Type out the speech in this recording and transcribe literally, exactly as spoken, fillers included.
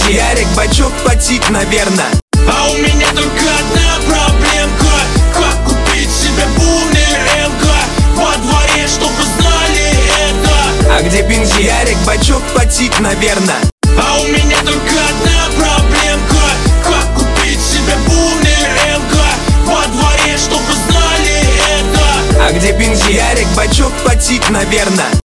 пензиарик, бачок потик, наверно. А у меня только одна проблемка: как купить себе бумер эм ка во дворе, чтобы знали это. А где пензиарик, бачок потик, наверно. А у меня только одна проблемка: как купить себе бумер эм ка во дворе, чтобы знали это. А где пензиарик, бачок потик, наверно.